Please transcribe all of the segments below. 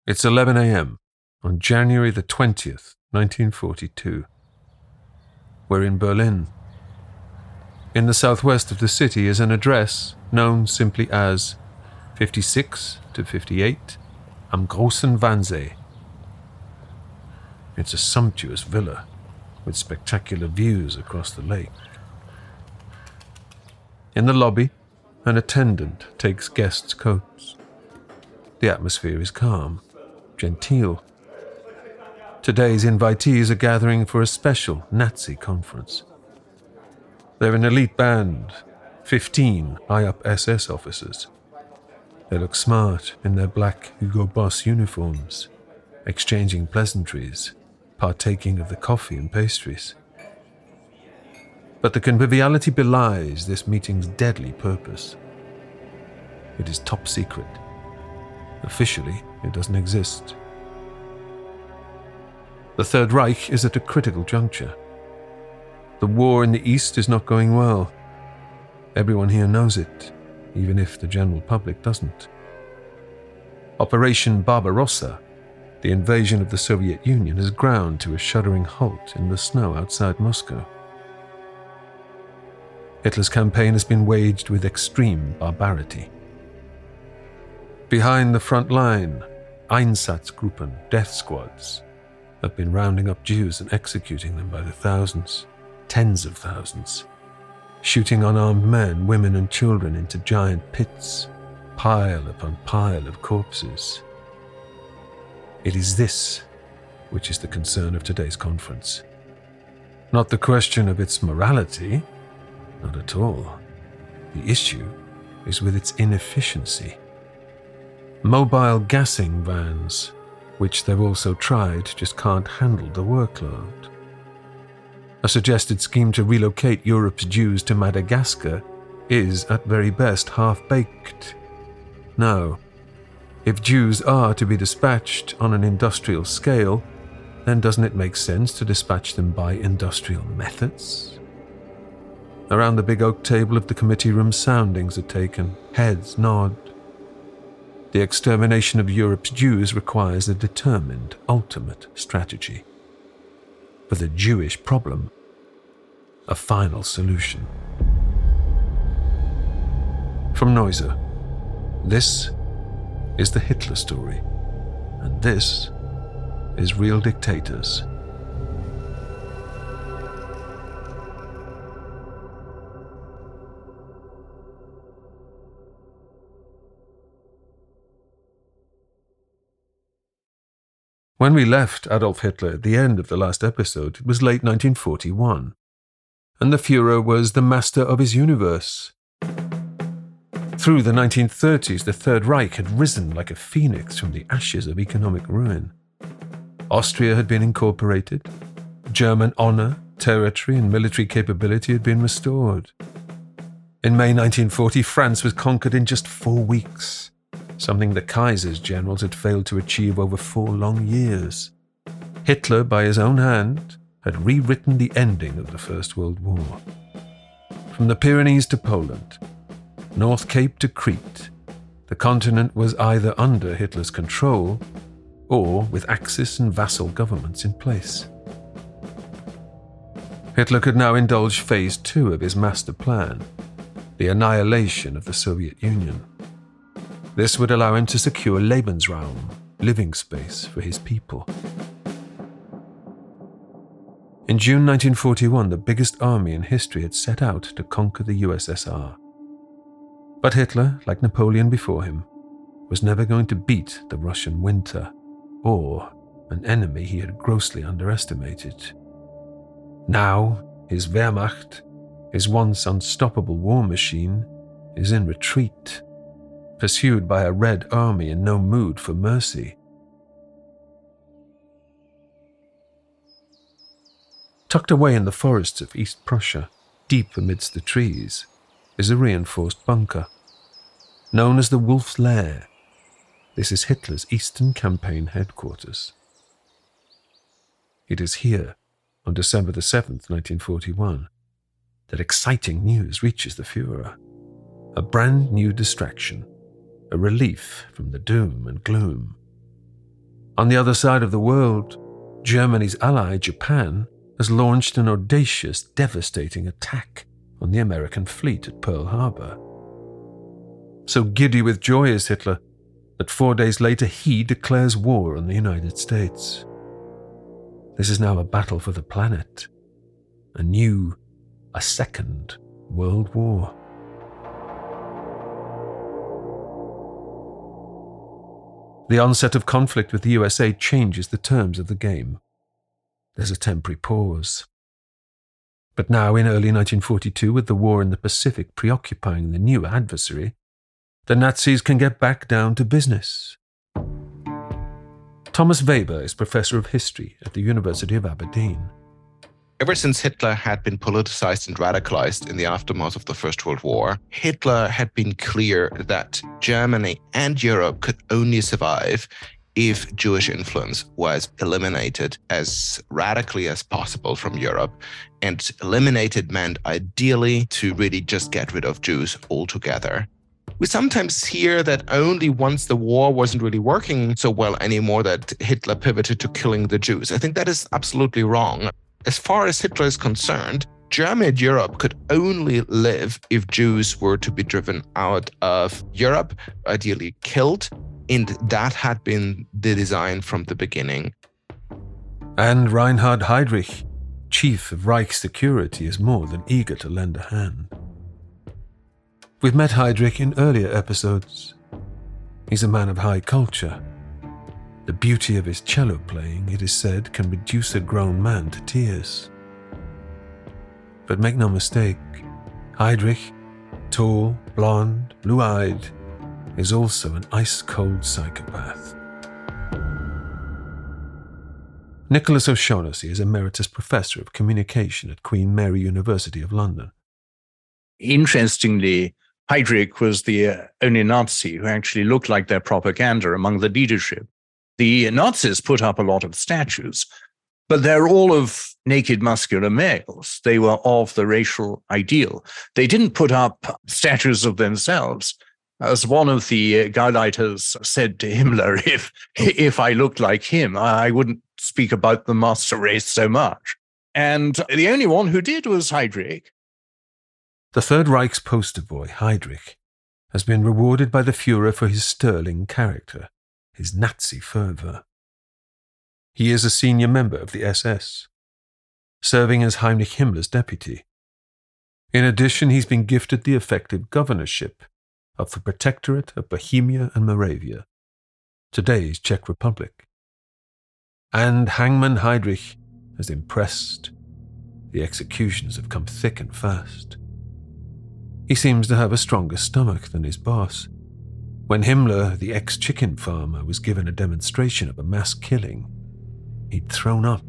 It's 11 a.m. on January the 20th, 1942. We're in Berlin. In the southwest of the city is an address known simply as 56 to 58 Am Großen Wannsee. It's a sumptuous villa with spectacular views across the lake. In the lobby, an attendant takes guests' coats. The atmosphere is calm, genteel. Today's invitees are gathering for a special Nazi conference. They're an elite band, 15 high-up SS officers. They look smart in their black Hugo Boss uniforms, exchanging pleasantries, partaking of the coffee and pastries. But the conviviality belies this meeting's deadly purpose. It is top secret. Officially, it doesn't exist. The Third Reich is at a critical juncture. The war in the East is not going well. Everyone here knows it, even if the general public doesn't. Operation Barbarossa, the invasion of the Soviet Union, has ground to a shuddering halt in the snow outside Moscow. Hitler's campaign has been waged with extreme barbarity. Behind the front line, Einsatzgruppen, death squads, have been rounding up Jews and executing them by the thousands, tens of thousands, shooting unarmed men, women and children into giant pits, pile upon pile of corpses. It is this which is the concern of today's conference. Not the question of its morality, not at all. The issue is with its inefficiency. Mobile gassing vans, which they've also tried, just can't handle the workload. A suggested scheme to relocate Europe's Jews to Madagascar is, at very best, half-baked. Now, if Jews are to be dispatched on an industrial scale, then doesn't it make sense to dispatch them by industrial methods? Around the big oak table of the committee room, soundings are taken, heads nod. The extermination of Europe's Jews requires a determined, ultimate strategy. For the Jewish problem, a final solution. From Neuser, this is the Hitler story, and this is Real Dictators. When we left Adolf Hitler at the end of the last episode, it was late 1941, and the Führer was the master of his universe. Through the 1930s, the Third Reich had risen like a phoenix from the ashes of economic ruin. Austria had been incorporated. German honor, territory, and military capability had been restored. In May 1940, France was conquered in just 4 weeks, something the Kaiser's generals had failed to achieve over 4 long years. Hitler, by his own hand, had rewritten the ending of the First World War. From the Pyrenees to Poland, North Cape to Crete, the continent was either under Hitler's control or with Axis and vassal governments in place. Hitler could now indulge phase 2 of his master plan, the annihilation of the Soviet Union. This would allow him to secure Lebensraum, living space for his people. In June 1941, the biggest army in history had set out to conquer the USSR. But Hitler, like Napoleon before him, was never going to beat the Russian winter, or an enemy he had grossly underestimated. Now, his Wehrmacht, his once unstoppable war machine, is in retreat, pursued by a Red Army in no mood for mercy. Tucked away in the forests of East Prussia, deep amidst the trees, is a reinforced bunker. Known as the Wolf's Lair, this is Hitler's Eastern Campaign headquarters. It is here, on December the 7th, 1941, that exciting news reaches the Führer. A brand new distraction, a relief from the doom and gloom. On the other side of the world, Germany's ally, Japan, has launched an audacious, devastating attack on the American fleet at Pearl Harbor. So giddy with joy is Hitler that 4 days later he declares war on the United States. This is now a battle for the planet, a second World War. The onset of conflict with the USA changes the terms of the game. There's a temporary pause. But now, in early 1942, with the war in the Pacific preoccupying the new adversary, the Nazis can get back down to business. Thomas Weber is professor of history at the University of Aberdeen. Ever since Hitler had been politicized and radicalized in the aftermath of the First World War, Hitler had been clear that Germany and Europe could only survive if Jewish influence was eliminated as radically as possible from Europe. And eliminated meant ideally to really just get rid of Jews altogether. We sometimes hear that only once the war wasn't really working so well anymore that Hitler pivoted to killing the Jews. I think that is absolutely wrong. As far as Hitler is concerned, Germany and Europe could only live if Jews were to be driven out of Europe, ideally killed, and that had been the design from the beginning. And Reinhard Heydrich, chief of Reich Security, is more than eager to lend a hand. We've met Heydrich in earlier episodes. He's a man of high culture. The beauty of his cello playing, it is said, can reduce a grown man to tears. But make no mistake, Heydrich, tall, blonde, blue-eyed, is also an ice-cold psychopath. Nicholas O'Shaughnessy is Emeritus Professor of Communication at Queen Mary University of London. Interestingly, Heydrich was the only Nazi who actually looked like their propaganda among the leadership. The Nazis put up a lot of statues, but they're all of naked muscular males. They were of the racial ideal. They didn't put up statues of themselves. As one of the Gauleiters said to Himmler, if I looked like him, I wouldn't speak about the master race so much. And the only one who did was Heydrich. The Third Reich's poster boy, Heydrich, has been rewarded by the Führer for his sterling character, his Nazi fervour. He is a senior member of the SS, serving as Heinrich Himmler's deputy. In addition, he's been gifted the effective governorship of the Protectorate of Bohemia and Moravia, today's Czech Republic. And Hangman Heydrich has impressed. The executions have come thick and fast. He seems to have a stronger stomach than his boss. When Himmler, the ex-chicken farmer, was given a demonstration of a mass killing, he'd thrown up.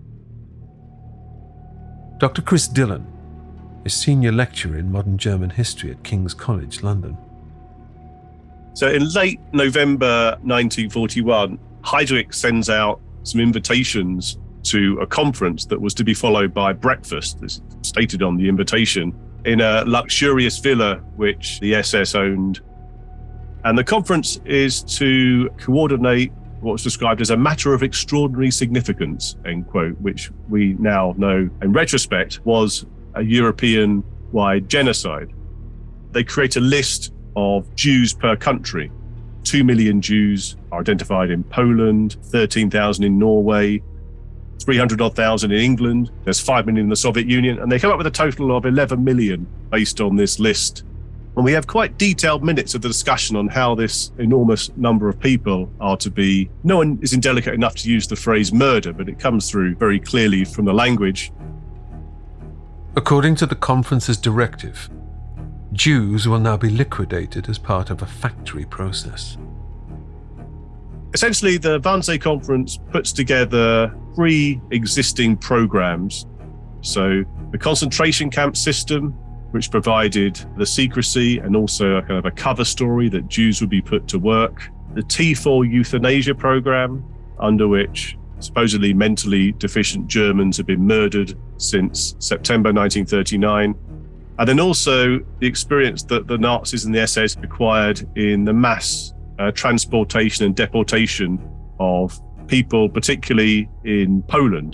Dr. Chris Dillon is senior lecturer in modern German history at King's College, London. So in late November 1941, Heydrich sends out some invitations to a conference that was to be followed by breakfast, as stated on the invitation, in a luxurious villa which the SS owned. And the conference is to coordinate what's described as a matter of extraordinary significance, end quote, which we now know in retrospect was a European-wide genocide. They create a list of Jews per country. 2 million Jews are identified in Poland, 13,000 in Norway, 300,000 in England, there's 5 million in the Soviet Union, and they come up with a total of 11 million based on this list. And we have quite detailed minutes of the discussion on how this enormous number of people are to be. No one is indelicate enough to use the phrase murder, but it comes through very clearly from the language. According to the conference's directive, Jews will now be liquidated as part of a factory process. Essentially, the Wannsee Conference puts together 3 existing programs. So the concentration camp system, which provided the secrecy and also a kind of a cover story that Jews would be put to work. The T4 euthanasia program, under which supposedly mentally deficient Germans have been murdered since September 1939. And then also the experience that the Nazis and the SS acquired in the mass transportation and deportation of people, particularly in Poland.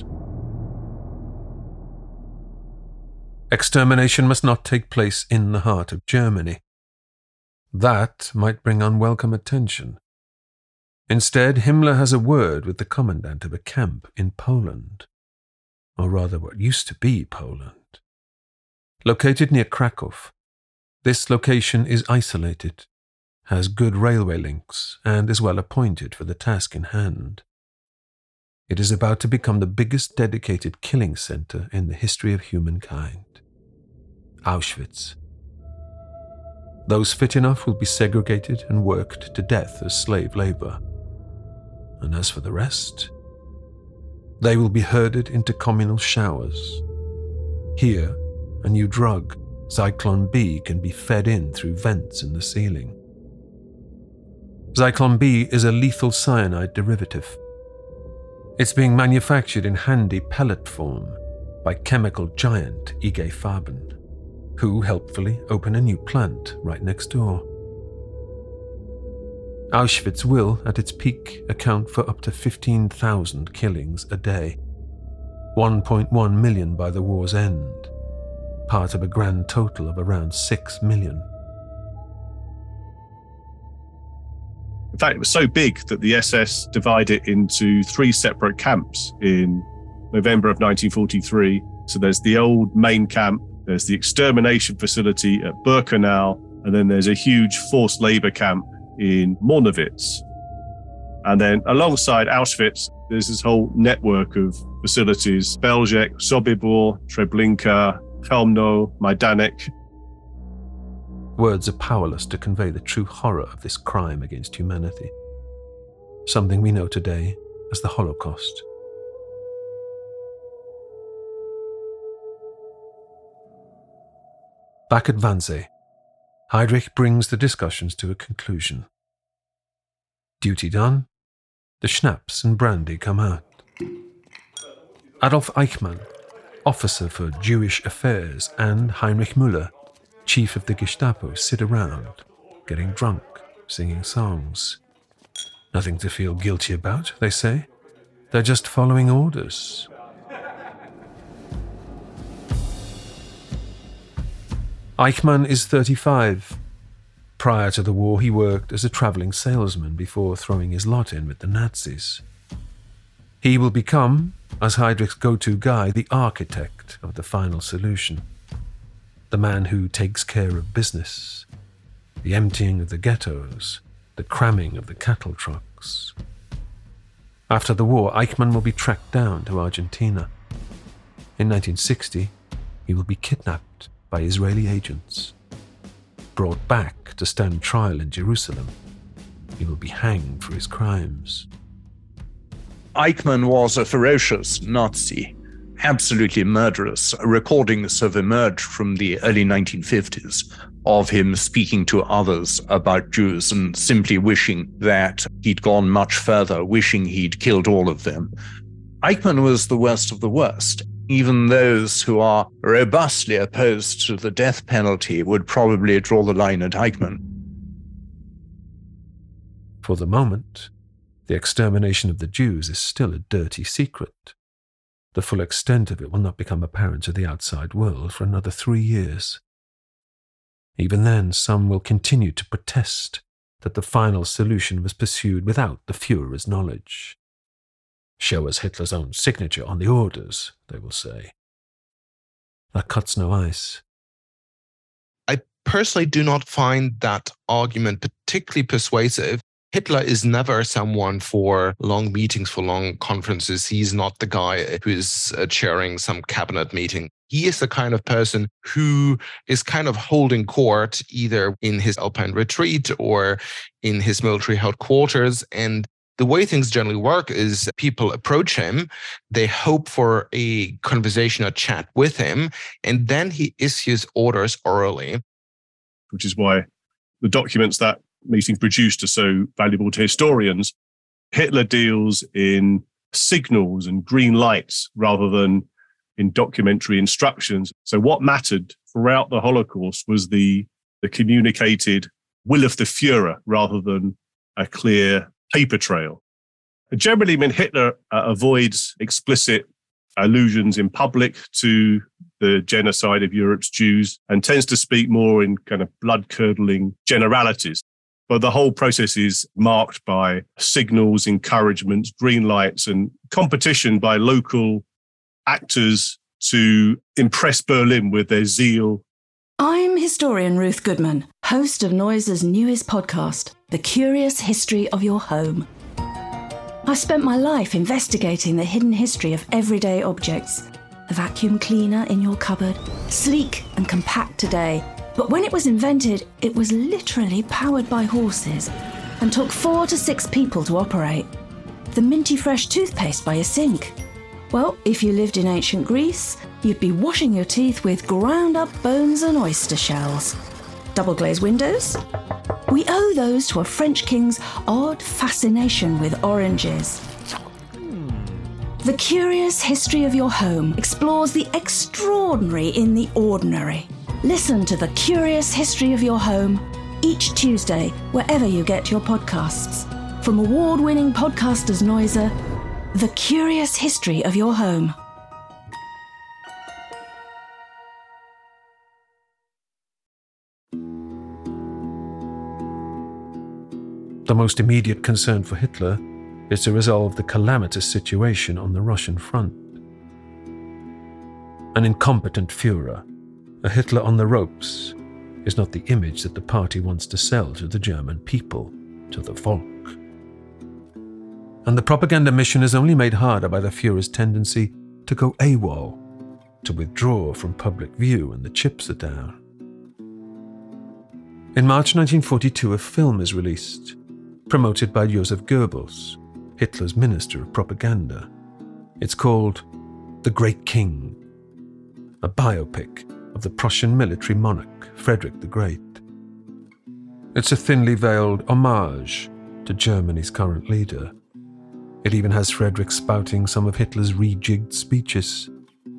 Extermination must not take place in the heart of Germany. That might bring unwelcome attention. Instead, Himmler has a word with the commandant of a camp in Poland, or rather what used to be Poland. Located near Krakow, this location is isolated, has good railway links, and is well appointed for the task in hand. It is about to become the biggest dedicated killing center in the history of humankind. Auschwitz. Those fit enough will be segregated and worked to death as slave labor. And as for the rest, they will be herded into communal showers. Here, a new drug, Zyklon B, can be fed in through vents in the ceiling. Zyklon B is a lethal cyanide derivative. It's being manufactured in handy pellet form by chemical giant IG Farben, who helpfully open a new plant right next door. Auschwitz will, at its peak, account for up to 15,000 killings a day, 1.1 million by the war's end, part of a grand total of around 6 million. In fact, it was so big that the SS divided it into 3 separate camps in November of 1943. So there's the old main camp, there's the extermination facility at Birkenau, and then there's a huge forced labor camp in Monowitz. And then alongside Auschwitz, there's this whole network of facilities: Belzec, Sobibor, Treblinka, Chelmno, Majdanek. Words are powerless to convey the true horror of this crime against humanity, something we know today as the Holocaust. Back at Wannsee, Heydrich brings the discussions to a conclusion. Duty done, the schnapps and brandy come out. Adolf Eichmann, officer for Jewish affairs, and Heinrich Müller, chief of the Gestapo, sit around, getting drunk, singing songs. Nothing to feel guilty about, they say. They're just following orders. Eichmann is 35. Prior to the war, he worked as a traveling salesman before throwing his lot in with the Nazis. He will become, as Heydrich's go-to guy, the architect of the final solution. The man who takes care of business, the emptying of the ghettos, the cramming of the cattle trucks. After the war, Eichmann will be tracked down to Argentina. In 1960, he will be kidnapped by Israeli agents. Brought back to stand trial in Jerusalem, he will be hanged for his crimes. Eichmann was a ferocious Nazi, absolutely murderous. Recordings have emerged from the early 1950s of him speaking to others about Jews and simply wishing that he'd gone much further, wishing he'd killed all of them. Eichmann was the worst of the worst. Even those who are robustly opposed to the death penalty would probably draw the line at Eichmann. For the moment, the extermination of the Jews is still a dirty secret. The full extent of it will not become apparent to the outside world for another 3 years. Even then, some will continue to protest that the final solution was pursued without the Führer's knowledge. Show us Hitler's own signature on the orders, they will say. That cuts no ice. I personally do not find that argument particularly persuasive. Hitler is never someone for long meetings, for long conferences. He's not the guy who is chairing some cabinet meeting. He is the kind of person who is kind of holding court either in his Alpine retreat or in his military headquarters. And the way things generally work is people approach him, they hope for a conversation, a chat with him, and then he issues orders orally. Which is why the documents that meeting produced are so valuable to historians. Hitler deals in signals and green lights rather than in documentary instructions. So what mattered throughout the Holocaust was the communicated will of the Führer rather than a clear paper trail. Generally, when Hitler avoids explicit allusions in public to the genocide of Europe's Jews and tends to speak more in kind of blood-curdling generalities. But the whole process is marked by signals, encouragements, green lights, and competition by local actors to impress Berlin with their zeal. I'm historian Ruth Goodman, host of Noiser's newest podcast, The Curious History of Your Home. I've spent my life investigating the hidden history of everyday objects. The vacuum cleaner in your cupboard, sleek and compact today, but when it was invented, it was literally powered by horses and took 4 to 6 people to operate. The minty fresh toothpaste by your sink. Well, if you lived in ancient Greece, you'd be washing your teeth with ground up bones and oyster shells. Double glazed windows? We owe those to a French king's odd fascination with oranges. The Curious History of Your Home explores the extraordinary in the ordinary. Listen to The Curious History of Your Home each Tuesday, wherever you get your podcasts. From award-winning podcasters Noiser, The Curious History of Your Home. The most immediate concern for Hitler is to resolve the calamitous situation on the Russian front. An incompetent Führer, a Hitler on the ropes, is not the image that the party wants to sell to the German people, to the Volk. And the propaganda mission is only made harder by the Führer's tendency to go AWOL, to withdraw from public view when the chips are down. In March 1942, a film is released, promoted by Joseph Goebbels, Hitler's Minister of Propaganda. It's called The Great King, a biopic of the Prussian military monarch, Frederick the Great. It's a thinly veiled homage to Germany's current leader. It even has Frederick spouting some of Hitler's rejigged speeches.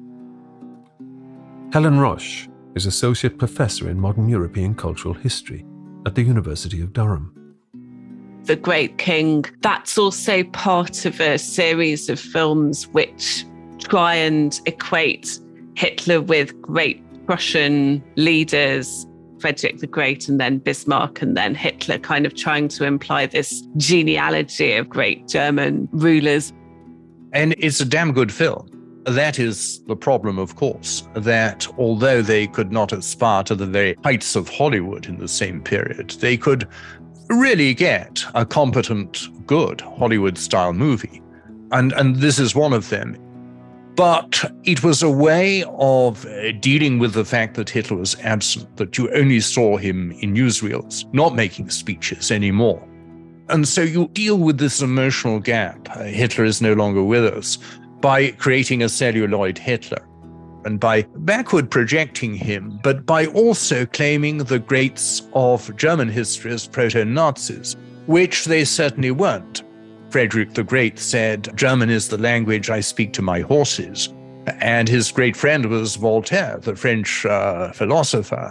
Helen Roche is Associate Professor in Modern European Cultural History at the University of Durham. The Great King, that's also part of a series of films which try and equate Hitler with great Prussian leaders, Frederick the Great and then Bismarck and then Hitler, kind of trying to imply this genealogy of great German rulers. And it's a damn good film. That is the problem, of course, that although they could not aspire to the very heights of Hollywood in the same period, they could really get a competent, good Hollywood-style movie. And this is one of them. But it was a way of dealing with the fact that Hitler was absent, that you only saw him in newsreels, not making speeches anymore. And so you deal with this emotional gap. Hitler is no longer with us by creating a celluloid Hitler and by backward projecting him, but by also claiming the greats of German history as proto-Nazis, which they certainly weren't. Frederick the Great said, "German is the language I speak to my horses." And his great friend was Voltaire, the French philosopher.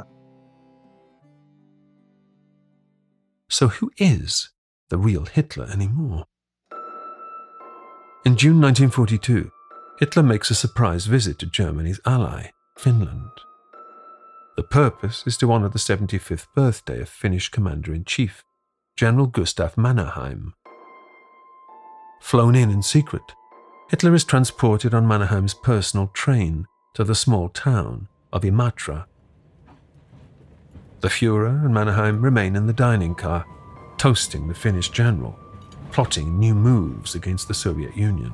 So who is the real Hitler anymore? In June 1942, Hitler makes a surprise visit to Germany's ally, Finland. The purpose is to honor the 75th birthday of Finnish Commander-in-Chief, General Gustav Mannerheim. Flown in secret, Hitler is transported on Mannerheim's personal train to the small town of Imatra. The Führer and Mannerheim remain in the dining car, toasting the Finnish general, plotting new moves against the Soviet Union.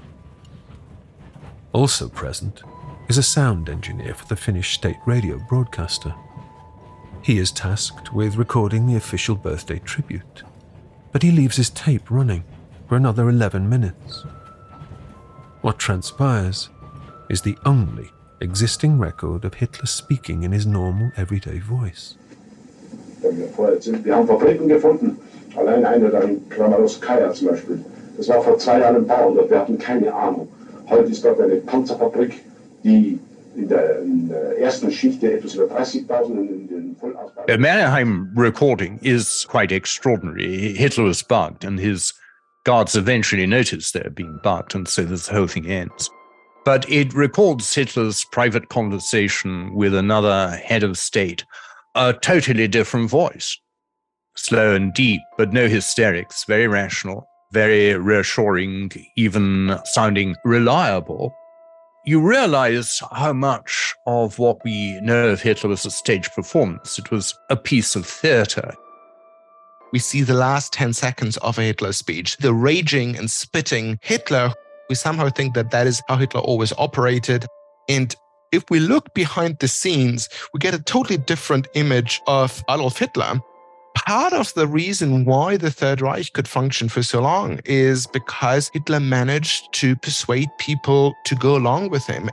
Also present is a sound engineer for the Finnish state radio broadcaster. He is tasked with recording the official birthday tribute, but he leaves his tape running for another 11 minutes. What transpires is the only existing record of Hitler speaking in his normal, everyday voice. Wir haben Fabriken gefunden, allein eine da in Kramaroskaya zum Beispiel. Das war vor 2 Jahren ein Bau und wir hatten keine Ahnung. Heute ist dort eine Panzerfabrik, die in der ersten Schicht etwas über 30.000 in den Vollausbau. The Mannerheim recording is quite extraordinary. Hitler was bugged and his guards eventually notice they're being bugged, and so this whole thing ends. But it records Hitler's private conversation with another head of state, a totally different voice. Slow and deep, but no hysterics, very rational, very reassuring, even sounding reliable. You realize how much of what we know of Hitler was a stage performance. It was a piece of theater. We see the last 10 seconds of a Hitler speech, the raging and spitting Hitler. We somehow think that that is how Hitler always operated. And if we look behind the scenes, we get a totally different image of Adolf Hitler. Part of the reason why the Third Reich could function for so long is because Hitler managed to persuade people to go along with him.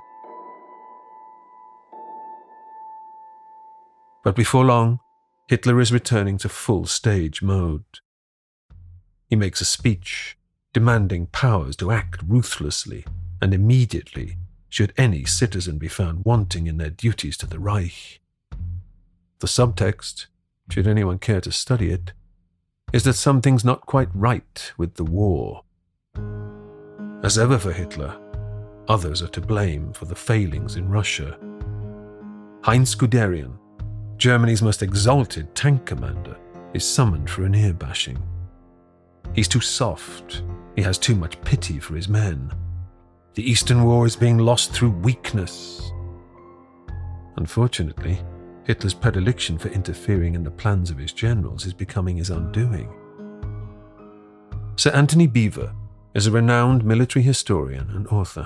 But before long, Hitler is returning to full stage mode. He makes a speech demanding powers to act ruthlessly and immediately should any citizen be found wanting in their duties to the Reich. The subtext, should anyone care to study it, is that something's not quite right with the war. As ever for Hitler, others are to blame for the failings in Russia. Heinz Guderian, Germany's most exalted tank commander, is summoned for an ear-bashing. He's too soft. He has too much pity for his men. The Eastern War is being lost through weakness. Unfortunately, Hitler's predilection for interfering in the plans of his generals is becoming his undoing. Sir Anthony Beevor is a renowned military historian and author.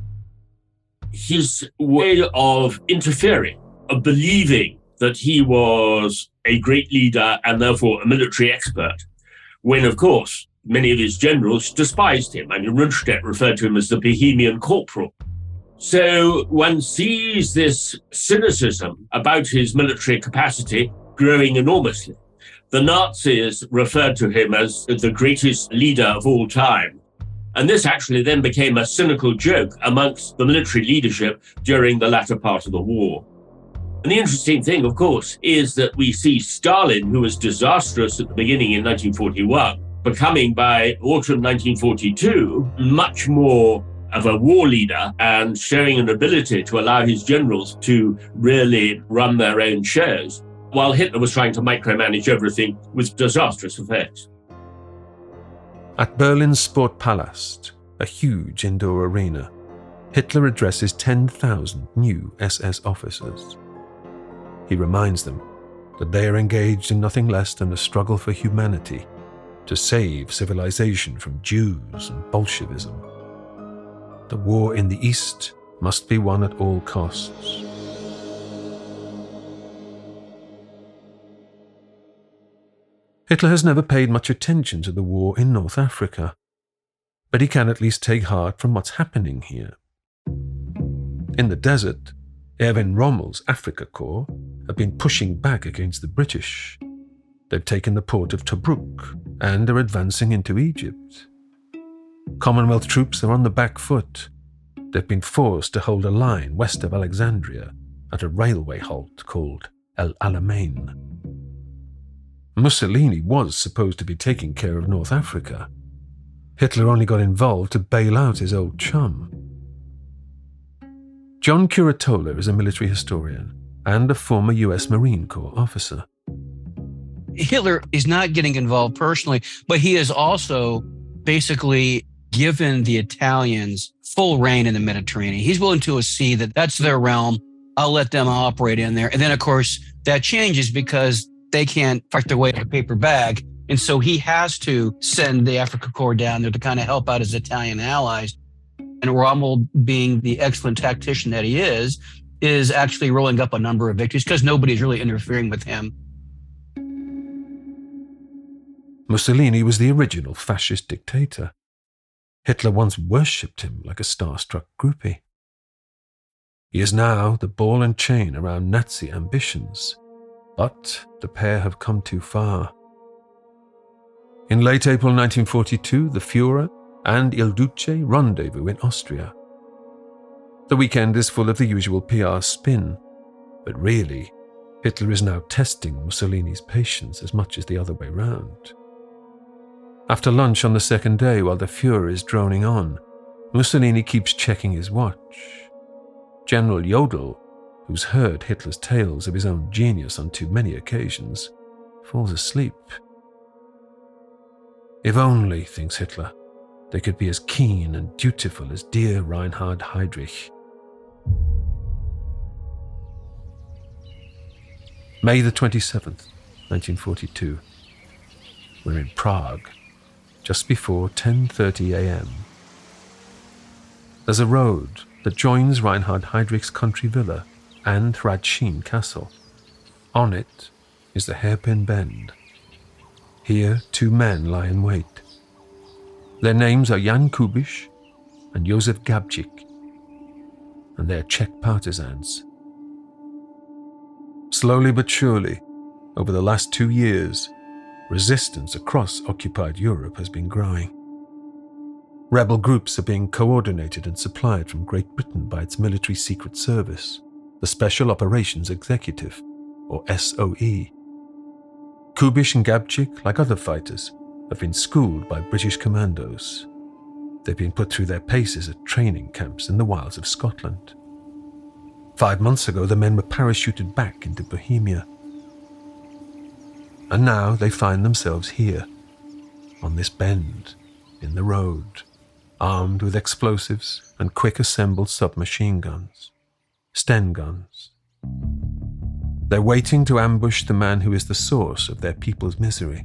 His way of interfering, of believing that he was a great leader and therefore a military expert, when, of course, many of his generals despised him. I mean, Rundstedt referred to him as the Bohemian corporal. So one sees this cynicism about his military capacity growing enormously. The Nazis referred to him as the greatest leader of all time. And this actually then became a cynical joke amongst the military leadership during the latter part of the war. And the interesting thing, of course, is that we see Stalin, who was disastrous at the beginning in 1941, becoming by autumn 1942 much more of a war leader and showing an ability to allow his generals to really run their own shows, while Hitler was trying to micromanage everything with disastrous effects. At Berlin's Sportpalast, a huge indoor arena, Hitler addresses 10,000 new SS officers. He reminds them that they are engaged in nothing less than a struggle for humanity to save civilization from Jews and Bolshevism. The war in the East must be won at all costs. Hitler has never paid much attention to the war in North Africa, but he can at least take heart from what's happening here. In the desert, Erwin Rommel's Afrika Korps have been pushing back against the British. They've taken the port of Tobruk and are advancing into Egypt. Commonwealth troops are on the back foot. They've been forced to hold a line west of Alexandria at a railway halt called El Alamein. Mussolini was supposed to be taking care of North Africa. Hitler only got involved to bail out his old chum. John Curatola is a military historian and a former US Marine Corps officer. Hitler is not getting involved personally, but he is also basically given the Italians full reign in the Mediterranean. He's willing to see that that's their realm. I'll let them operate in there. And then, of course, that changes because they can't fight their way to a paper bag. And so he has to send the Afrika Korps down there to kind of help out his Italian allies. And Rommel, being the excellent tactician that he is actually rolling up a number of victories because nobody's really interfering with him. Mussolini was the original fascist dictator. Hitler once worshipped him like a starstruck groupie. He is now the ball and chain around Nazi ambitions, but the pair have come too far. In late April 1942, the Führer and Il Duce rendezvous in Austria. The weekend is full of the usual PR spin, but really, Hitler is now testing Mussolini's patience as much as the other way round. After lunch on the second day, while the Führer is droning on, Mussolini keeps checking his watch. General Jodl, who's heard Hitler's tales of his own genius on too many occasions, falls asleep. If only, thinks Hitler, they could be as keen and dutiful as dear Reinhard Heydrich. May the 27th, 1942. We're in Prague, just before 10:30 a.m. There's a road that joins Reinhard Heydrich's country villa and Hradčín Castle. On it is the hairpin bend. Here 2 men lie in wait. Their names are Jan Kubiš and Josef Gabčík, and they're Czech partisans. Slowly but surely, over the last 2 years, resistance across occupied Europe has been growing. Rebel groups are being coordinated and supplied from Great Britain by its military secret service, the Special Operations Executive, or SOE. Kubiš and Gabčík, like other fighters, have been schooled by British commandos. They've been put through their paces at training camps in the wilds of Scotland. 5 months ago, the men were parachuted back into Bohemia. And now they find themselves here, on this bend, in the road, armed with explosives and quick-assembled submachine guns, Sten guns. They're waiting to ambush the man who is the source of their people's misery.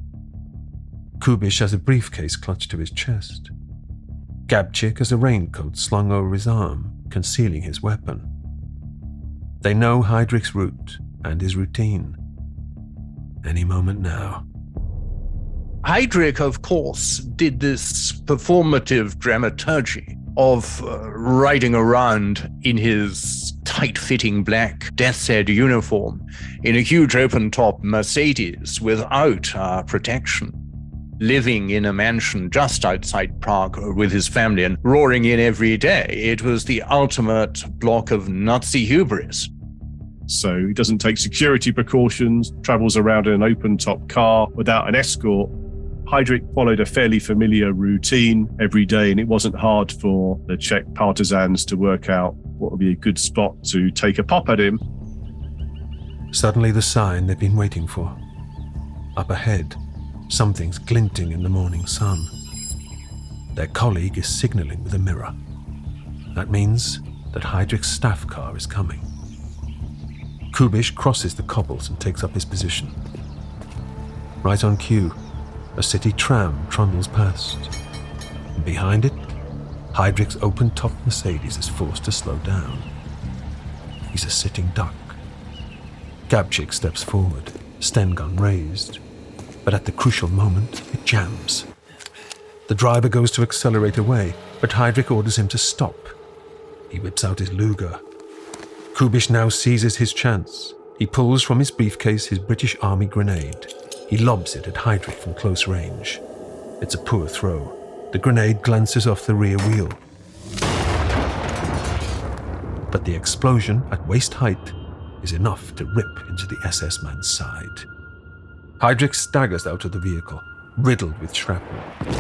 Kubiš has a briefcase clutched to his chest. Gabčík has a raincoat slung over his arm, concealing his weapon. They know Heydrich's route and his routine. Any moment now. Heydrich, of course, did this performative dramaturgy of riding around in his tight-fitting black death's head uniform in a huge open-top Mercedes without protection, living in a mansion just outside Prague with his family and roaring in every day. It was the ultimate block of Nazi hubris. So he doesn't take security precautions, travels around in an open-top car without an escort. Heydrich followed a fairly familiar routine every day, and it wasn't hard for the Czech partisans to work out what would be a good spot to take a pop at him. Suddenly the sign they've been waiting for. Up ahead, something's glinting in the morning sun. Their colleague is signalling with a mirror. That means that Heydrich's staff car is coming. Kubiš crosses the cobbles and takes up his position. Right on cue, a city tram trundles past. And behind it, Heydrich's open-top Mercedes is forced to slow down. He's a sitting duck. Gabčík steps forward, Sten gun raised. But at the crucial moment, it jams. The driver goes to accelerate away, but Heydrich orders him to stop. He whips out his Luger. Kubiš now seizes his chance. He pulls from his briefcase his British Army grenade. He lobs it at Heydrich from close range. It's a poor throw. The grenade glances off the rear wheel. But the explosion at waist height is enough to rip into the SS man's side. Heydrich staggers out of the vehicle, riddled with shrapnel.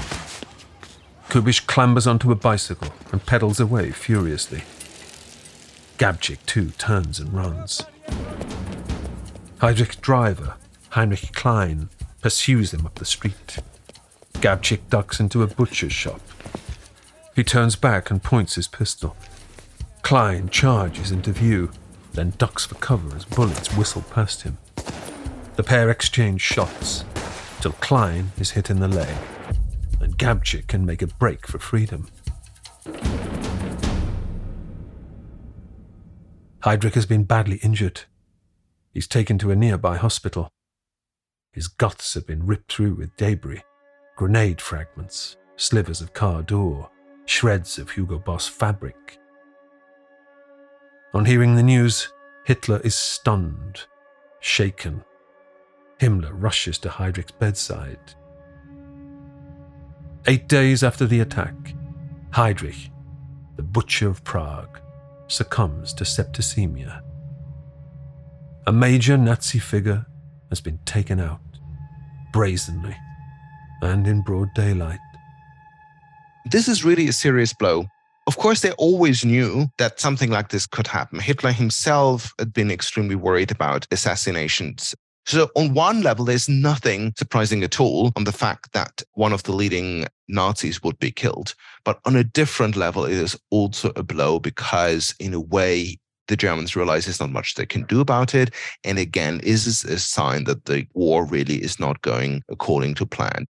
Kubiš clambers onto a bicycle and pedals away furiously. Gabčík, too, turns and runs. Heydrich's driver, Heinrich Klein, pursues them up the street. Gabčík ducks into a butcher's shop. He turns back and points his pistol. Klein charges into view, then ducks for cover as bullets whistle past him. The pair exchange shots, till Klein is hit in the leg, and Gabčík can make a break for freedom. Heydrich has been badly injured. He's taken to a nearby hospital. His guts have been ripped through with debris, grenade fragments, slivers of car door, shreds of Hugo Boss fabric. On hearing the news, Hitler is stunned, shaken. Himmler rushes to Heydrich's bedside. 8 days after the attack, Heydrich, the butcher of Prague, succumbs to septicemia. A major Nazi figure has been taken out, brazenly, and in broad daylight. This is really a serious blow. Of course, they always knew that something like this could happen. Hitler himself had been extremely worried about assassinations. So on one level, there's nothing surprising at all on the fact that one of the leading Nazis would be killed. But on a different level, it is also a blow because in a way, the Germans realize there's not much they can do about it. And again, is a sign that the war really is not going according to plan.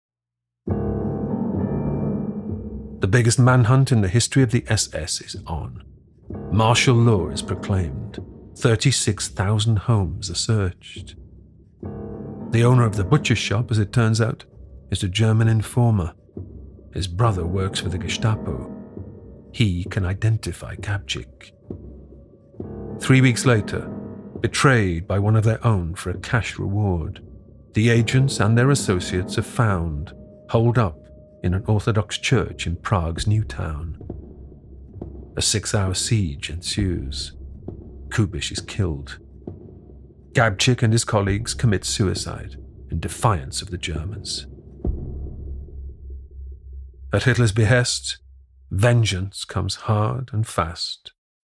The biggest manhunt in the history of the SS is on. Martial law is proclaimed. 36,000 homes are searched. The owner of the butcher shop, as it turns out, is a German informer. His brother works for the Gestapo. He can identify Gabčík. 3 weeks later, betrayed by one of their own for a cash reward, the agents and their associates are found, holed up in an Orthodox church in Prague's New Town. A 6-hour siege ensues. Kubiš is killed. Gabčík and his colleagues commit suicide in defiance of the Germans. At Hitler's behest, vengeance comes hard and fast.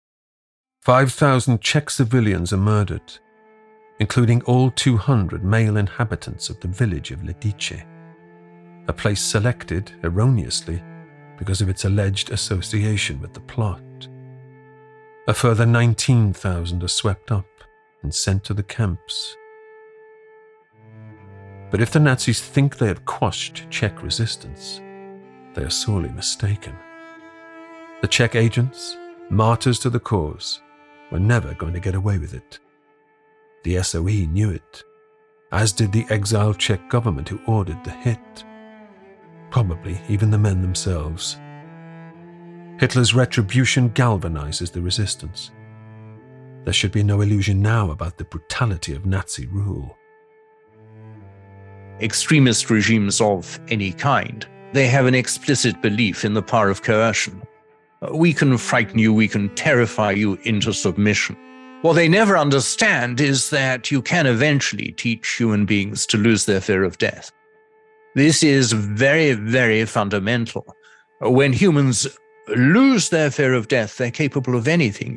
5,000 Czech civilians are murdered, including all 200 male inhabitants of the village of Lidice, a place selected erroneously because of its alleged association with the plot. A further 19,000 are swept up and sent to the camps. But if the Nazis think they have quashed Czech resistance, they are sorely mistaken. The Czech agents, martyrs to the cause, were never going to get away with it. The SOE knew it, as did the exiled Czech government who ordered the hit. Probably even the men themselves. Hitler's retribution galvanizes the resistance. There should be no illusion now about the brutality of Nazi rule. Extremist regimes of any kind, they have an explicit belief in the power of coercion. We can frighten you, we can terrify you into submission. What they never understand is that you can eventually teach human beings to lose their fear of death. This is very, very fundamental. When humans lose their fear of death, they're capable of anything.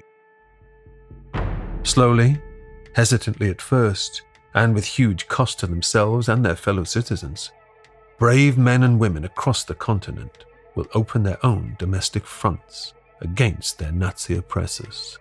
Slowly, hesitantly at first, and with huge cost to themselves and their fellow citizens, brave men and women across the continent will open their own domestic fronts against their Nazi oppressors.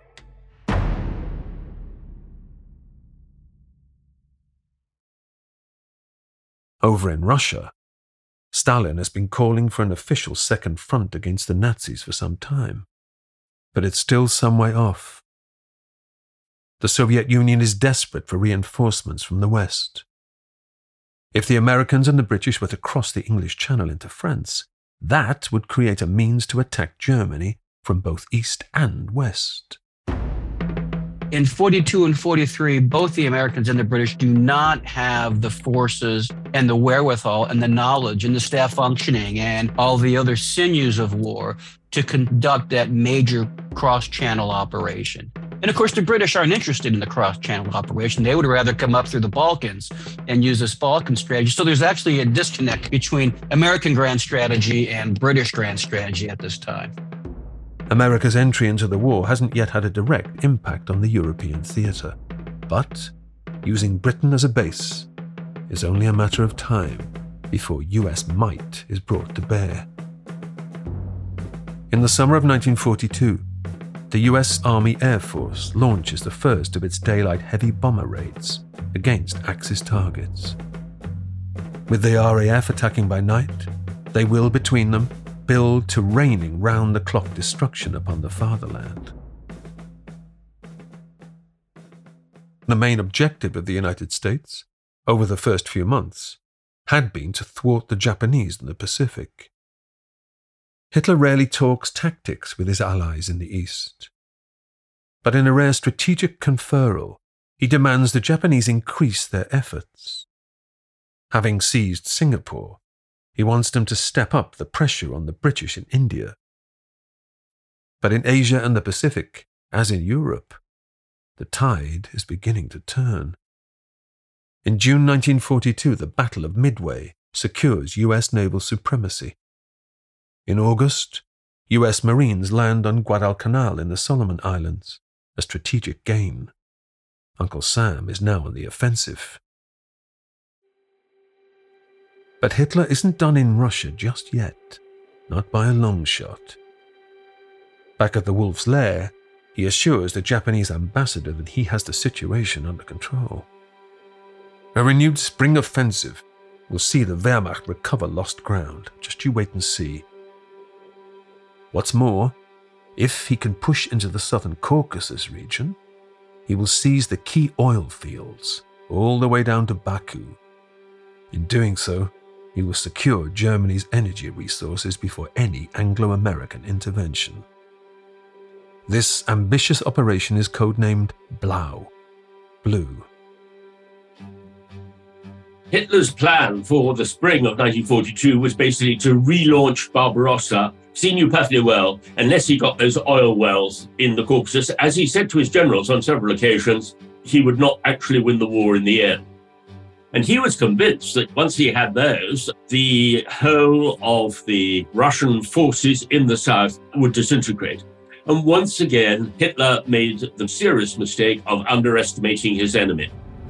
Over in Russia, Stalin has been calling for an official second front against the Nazis for some time, but it's still some way off. The Soviet Union is desperate for reinforcements from the West. If the Americans and the British were to cross the English Channel into France, that would create a means to attack Germany from both east and west. In 42 and 43, both the Americans and the British do not have the forces and the wherewithal and the knowledge and the staff functioning and all the other sinews of war to conduct that major cross-channel operation. And of course, the British aren't interested in the cross-channel operation. They would rather come up through the Balkans and use this Balkan strategy. So there's actually a disconnect between American grand strategy and British grand strategy at this time. America's entry into the war hasn't yet had a direct impact on the European theatre, but using Britain as a base is only a matter of time before US might is brought to bear. In the summer of 1942, the US Army Air Force launches the first of its daylight heavy bomber raids against Axis targets. With the RAF attacking by night, they will, between them, build to raining round-the-clock destruction upon the fatherland. The main objective of the United States, over the first few months, had been to thwart the Japanese in the Pacific. Hitler rarely talks tactics with his allies in the East. But in a rare strategic conferral, he demands the Japanese increase their efforts. Having seized Singapore, he wants them to step up the pressure on the British in India. But in Asia and the Pacific, as in Europe, the tide is beginning to turn. In June 1942, the Battle of Midway secures US naval supremacy. In August, US Marines land on Guadalcanal in the Solomon Islands, a strategic gain. Uncle Sam is now on the offensive. But Hitler isn't done in Russia just yet, not by a long shot. Back at the Wolf's Lair, he assures the Japanese ambassador that he has the situation under control. A renewed spring offensive will see the Wehrmacht recover lost ground. Just you wait and see. What's more, if he can push into the southern Caucasus region, he will seize the key oil fields all the way down to Baku. In doing so, he will secure Germany's energy resources before any Anglo-American intervention. This ambitious operation is codenamed Blau, blue. Hitler's plan for the spring of 1942 was basically to relaunch Barbarossa. He knew perfectly well, unless he got those oil wells in the Caucasus, as he said to his generals on several occasions, he would not actually win the war in the end. And he was convinced that once he had those, the whole of the Russian forces in the south would disintegrate. And once again, Hitler made the serious mistake of underestimating his enemy.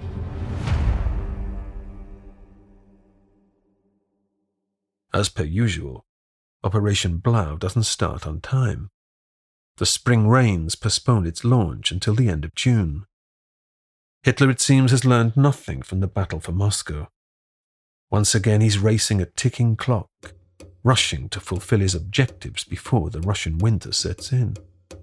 As per usual, Operation Blau doesn't start on time. The spring rains postponed its launch until the end of June. Hitler, it seems, has learned nothing from the battle for Moscow. Once again, he's racing a ticking clock, rushing to fulfill his objectives before the Russian winter sets in.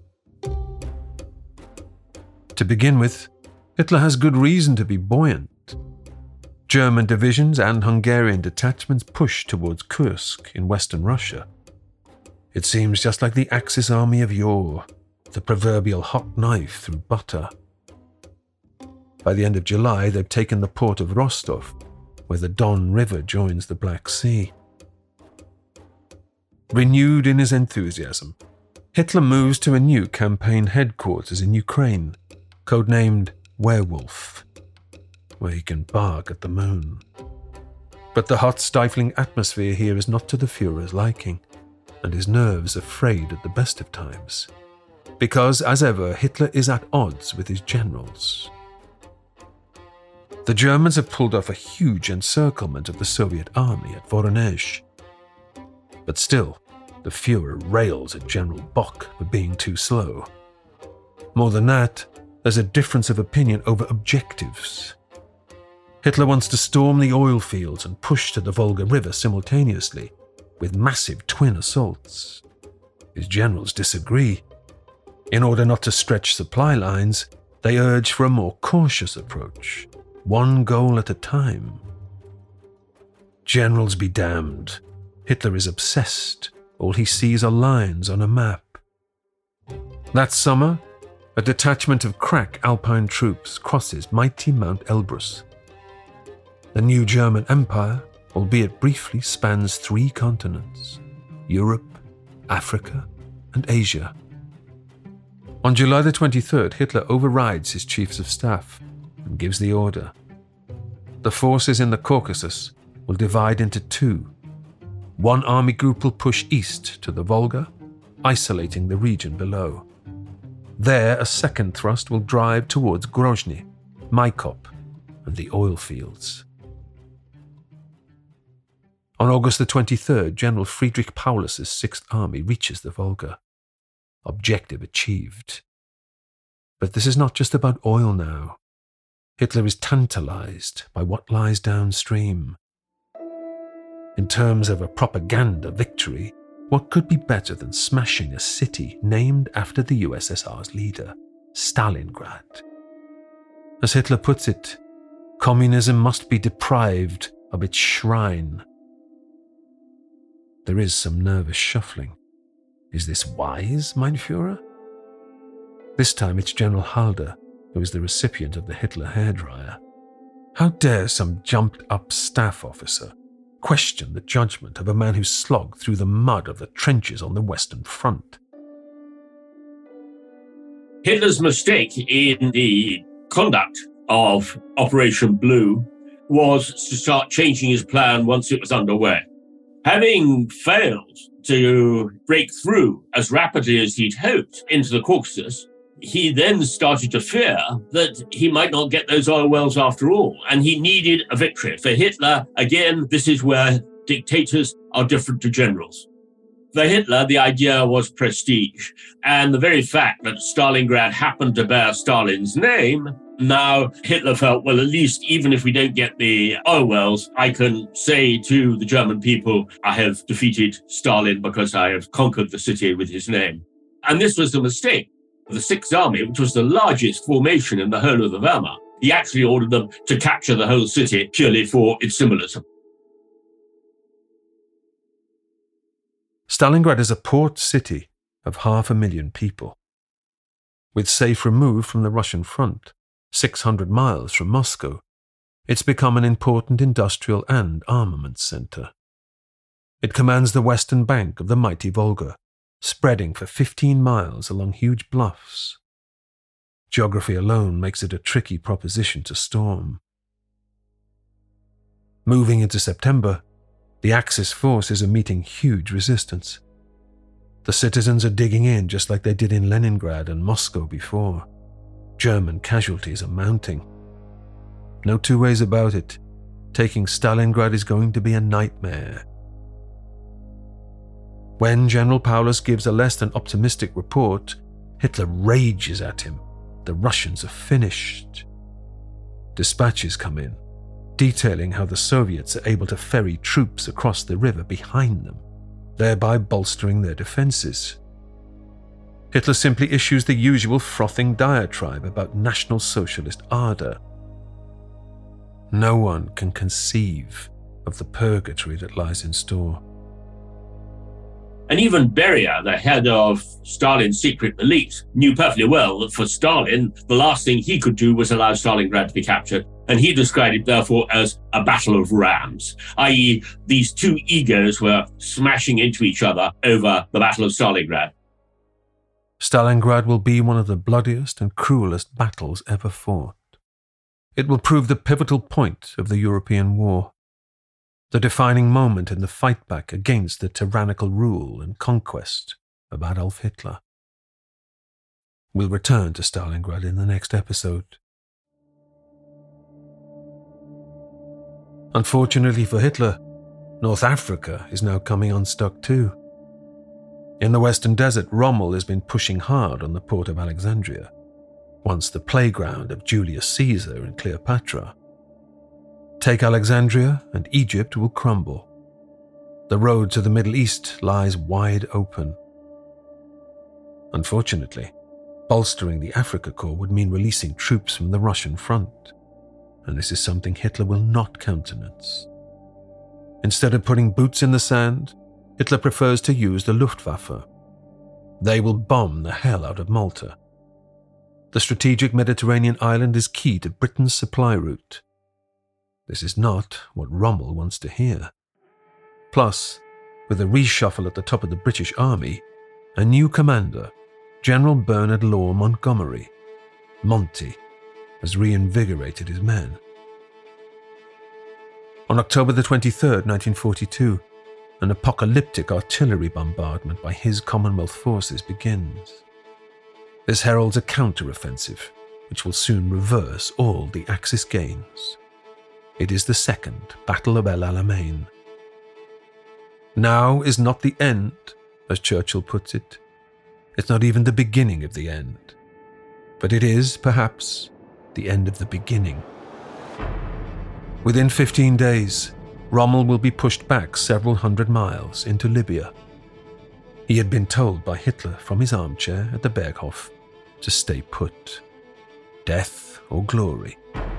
To begin with, Hitler has good reason to be buoyant. German divisions and Hungarian detachments push towards Kursk in western Russia. It seems just like the Axis army of yore, the proverbial hot knife through butter. By the end of July, they've taken the port of Rostov, where the Don River joins the Black Sea. Renewed in his enthusiasm, Hitler moves to a new campaign headquarters in Ukraine, codenamed Werewolf, where he can bark at the moon. But the hot, stifling atmosphere here is not to the Führer's liking, and his nerves are frayed at the best of times, because, as ever, Hitler is at odds with his generals. The Germans have pulled off a huge encirclement of the Soviet army at Voronezh. But still, the Führer rails at General Bock for being too slow. More than that, there's a difference of opinion over objectives. Hitler wants to storm the oil fields and push to the Volga River simultaneously, with massive twin assaults. His generals disagree. In order not to stretch supply lines, they urge for a more cautious approach, one goal at a time. Generals be damned. Hitler is obsessed. All he sees are lines on a map. That summer, a detachment of crack Alpine troops crosses mighty Mount Elbrus. The new German Empire, albeit briefly, spans 3 continents: Europe, Africa, and Asia. On July the 23rd, Hitler overrides his chiefs of staff and gives the order. The forces in the Caucasus will divide into 2. One army group will push east to the Volga, isolating the region below. There, a second thrust will drive towards Grozny, Maikop, and the oil fields. On August the 23rd, General Friedrich Paulus's 6th Army reaches the Volga. Objective achieved. But this is not just about oil now. Hitler is tantalized by what lies downstream. In terms of a propaganda victory, what could be better than smashing a city named after the USSR's leader, Stalingrad? As Hitler puts it, communism must be deprived of its shrine. There is some nervous shuffling. Is this wise, mein Führer? This time it's General Halder who is the recipient of the Hitler hairdryer. How dare some jumped-up staff officer question the judgment of a man who slogged through the mud of the trenches on the Western Front? Hitler's mistake in the conduct of Operation Blue was to start changing his plan once it was underway. Having failed to break through as rapidly as he'd hoped into the Caucasus, he then started to fear that he might not get those oil wells after all, and he needed a victory. For Hitler, again, this is where dictators are different to generals. For Hitler, the idea was prestige, and the very fact that Stalingrad happened to bear Stalin's name, now Hitler felt, well, at least even if we don't get the oil wells, I can say to the German people, I have defeated Stalin because I have conquered the city with his name. And this was the mistake. The Sixth Army, which was the largest formation in the whole of the Wehrmacht, he actually ordered them to capture the whole city purely for its symbolism. Stalingrad is a port city of 500,000 people. With safe removed from the Russian front, 600 miles from Moscow, it's become an important industrial and armaments center. It commands the western bank of the mighty Volga, spreading for 15 miles along huge bluffs. Geography alone makes it a tricky proposition to storm. Moving into September, the Axis forces are meeting huge resistance. The citizens are digging in just like they did in Leningrad and Moscow before. German casualties are mounting. No two ways about it. Taking Stalingrad is going to be a nightmare. When General Paulus gives a less than optimistic report, Hitler rages at him. The Russians are finished. Dispatches come in, detailing how the Soviets are able to ferry troops across the river behind them, thereby bolstering their defenses. Hitler simply issues the usual frothing diatribe about National Socialist ardor. No one can conceive of the purgatory that lies in store. And even Beria, the head of Stalin's secret elite, knew perfectly well that for Stalin, the last thing he could do was allow Stalingrad to be captured. And he described it, therefore, as a battle of rams, i.e. these two egos were smashing into each other over the Battle of Stalingrad. Stalingrad will be one of the bloodiest and cruelest battles ever fought. It will prove the pivotal point of the European war, the defining moment in the fight back against the tyrannical rule and conquest of Adolf Hitler. We'll return to Stalingrad in the next episode. Unfortunately for Hitler, North Africa is now coming unstuck too. In the Western Desert, Rommel has been pushing hard on the port of Alexandria, once the playground of Julius Caesar and Cleopatra. Take Alexandria and Egypt will crumble. The road to the Middle East lies wide open. Unfortunately, bolstering the Africa Corps would mean releasing troops from the Russian front, and this is something Hitler will not countenance. Instead of putting boots in the sand, Hitler prefers to use the Luftwaffe. They will bomb the hell out of Malta. The strategic Mediterranean island is key to Britain's supply route. This is not what Rommel wants to hear. Plus, with a reshuffle at the top of the British Army, a new commander, General Bernard Law Montgomery, Monty, has reinvigorated his men. On October the 23rd, 1942, an apocalyptic artillery bombardment by his Commonwealth forces begins. This heralds a counter-offensive, which will soon reverse all the Axis gains. It is the Second Battle of El Alamein. Now is not the end, as Churchill puts it. It's not even the beginning of the end. But it is, perhaps, the end of the beginning. Within 15 days, Rommel will be pushed back several hundred miles into Libya. He had been told by Hitler from his armchair at the Berghof to stay put. Death or glory.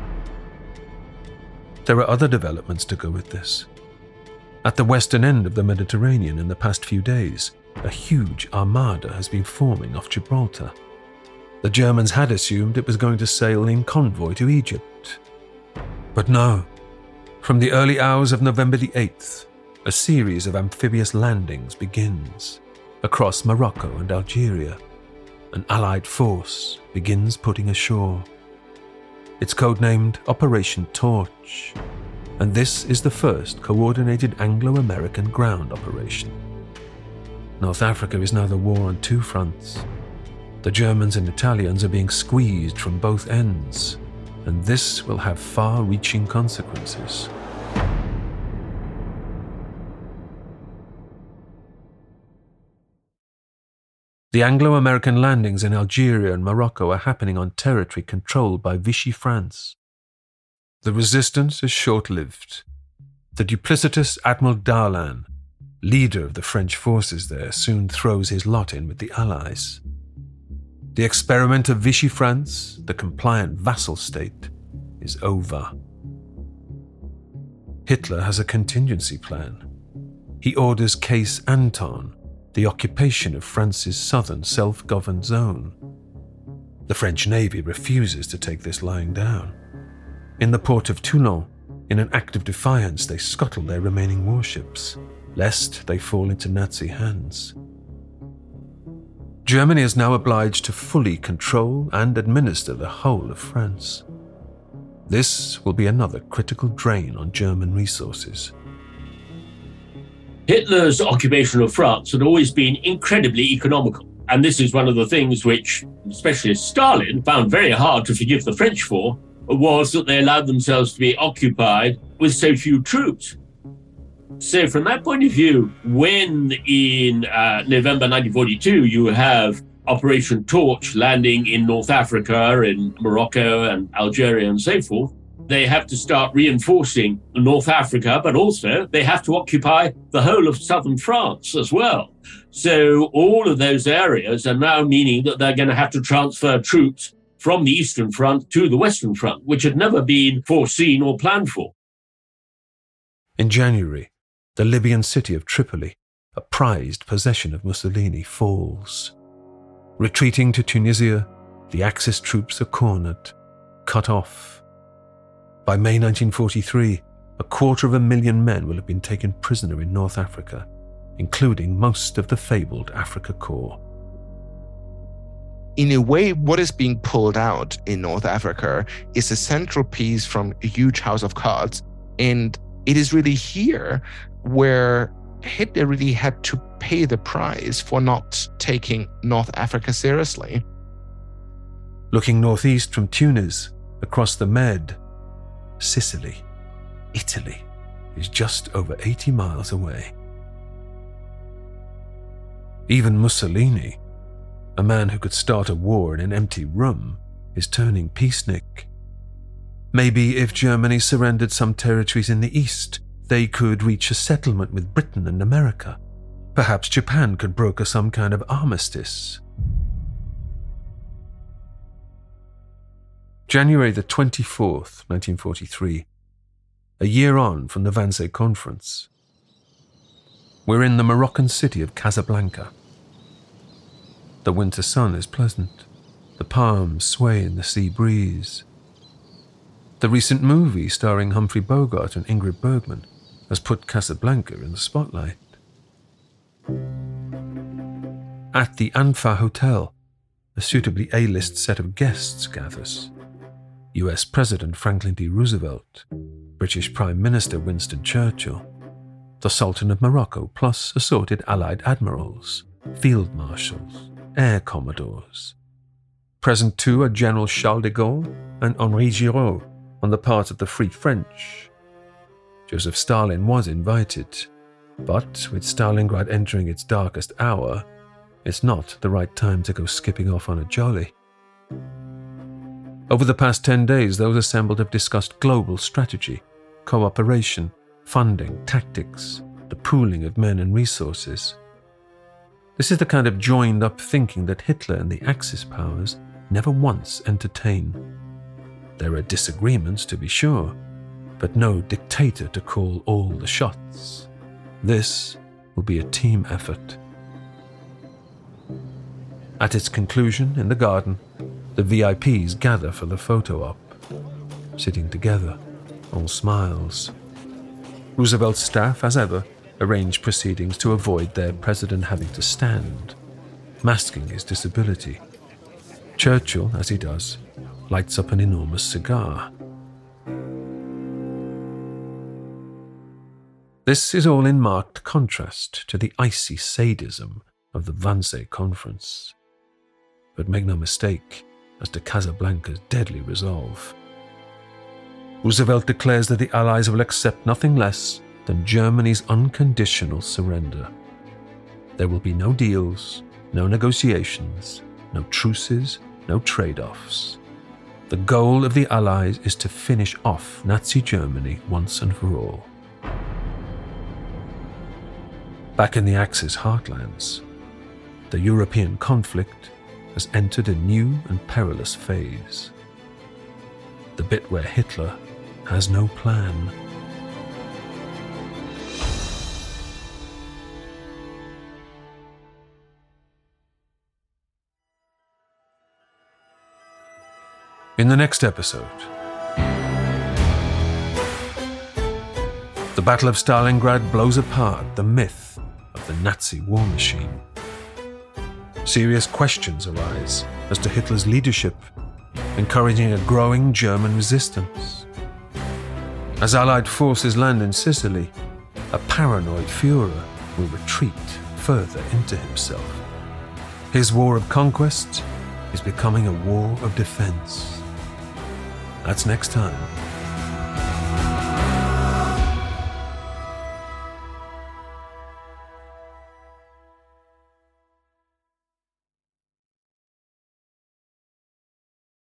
There are other developments to go with this. At the western end of the Mediterranean in the past few days, a huge armada has been forming off Gibraltar. The Germans had assumed it was going to sail in convoy to Egypt. But no. From the early hours of November the 8th, a series of amphibious landings begins. Across Morocco and Algeria, an Allied force begins putting ashore. It's codenamed Operation Torch. and this is the first coordinated Anglo-American ground operation. North Africa is now the war on two fronts. The Germans and Italians are being squeezed from both ends, and this will have far-reaching consequences. The Anglo-American landings in Algeria and Morocco are happening on territory controlled by Vichy France. The resistance is short-lived. The duplicitous Admiral Darlan, leader of the French forces there, soon throws his lot in with the Allies. The experiment of Vichy France, the compliant vassal state, is over. Hitler has a contingency plan. He orders Case Anton, the occupation of France's southern self-governed zone. The French Navy refuses to take this lying down. In the port of Toulon, in an act of defiance, they scuttle their remaining warships, lest they fall into Nazi hands. Germany is now obliged to fully control and administer the whole of France. This will be another critical drain on German resources. Hitler's occupation of France had always been incredibly economical. And this is one of the things which, especially Stalin, found very hard to forgive the French for, was that they allowed themselves to be occupied with so few troops. So from that point of view, when in November 1942 you have Operation Torch landing in North Africa, in Morocco and Algeria and so forth, they have to start reinforcing North Africa, but also they have to occupy the whole of southern France as well. So all of those areas are now meaning that they're going to have to transfer troops from the Eastern Front to the Western Front, which had never been foreseen or planned for. In January, the Libyan city of Tripoli, a prized possession of Mussolini, falls. Retreating to Tunisia, the Axis troops are cornered, cut off. By May 1943, 250,000 men will have been taken prisoner in North Africa, including most of the fabled Afrika Korps. In a way, what is being pulled out in North Africa is a central piece from a huge house of cards, and it is really here where Hitler really had to pay the price for not taking North Africa seriously. Looking northeast from Tunis, across the Med, Sicily, Italy, is just over 80 miles away. Even Mussolini, a man who could start a war in an empty room, is turning peacenik. Maybe if Germany surrendered some territories in the east, they could reach a settlement with Britain and America. Perhaps Japan could broker some kind of armistice. January the 24th, 1943, a year on from the Wannsee Conference. We're in the Moroccan city of Casablanca. The winter sun is pleasant. The palms sway in the sea breeze. The recent movie starring Humphrey Bogart and Ingrid Bergman has put Casablanca in the spotlight. At the Anfa Hotel, a suitably A-list set of guests gathers. US President Franklin D. Roosevelt, British Prime Minister Winston Churchill, the Sultan of Morocco, plus assorted Allied admirals, field marshals, air commodores. Present too are General Charles de Gaulle and Henri Giraud on the part of the Free French. Joseph Stalin was invited, but with Stalingrad entering its darkest hour, it's not the right time to go skipping off on a jolly. Over the past 10 days, those assembled have discussed global strategy, cooperation, funding, tactics, the pooling of men and resources. This is the kind of joined-up thinking that Hitler and the Axis powers never once entertain. There are disagreements, to be sure, but no dictator to call all the shots. This will be a team effort. At its conclusion, in the garden, the VIPs gather for the photo op. Sitting together, all smiles. Roosevelt's staff, as ever, arrange proceedings to avoid their president having to stand, masking his disability. Churchill, as he does, lights up an enormous cigar. This is all in marked contrast to the icy sadism of the Wannsee Conference. But make no mistake as to Casablanca's deadly resolve. Roosevelt declares that the Allies will accept nothing less than Germany's unconditional surrender. There will be no deals, no negotiations, no truces, no trade-offs. The goal of the Allies is to finish off Nazi Germany once and for all. Back in the Axis heartlands, the European conflict has entered a new and perilous phase. The bit where Hitler has no plan. In the next episode, the Battle of Stalingrad blows apart the myth of the Nazi war machine. Serious questions arise as to Hitler's leadership, encouraging a growing German resistance. As Allied forces land in Sicily, a paranoid Führer will retreat further into himself. His war of conquest is becoming a war of defense. That's next time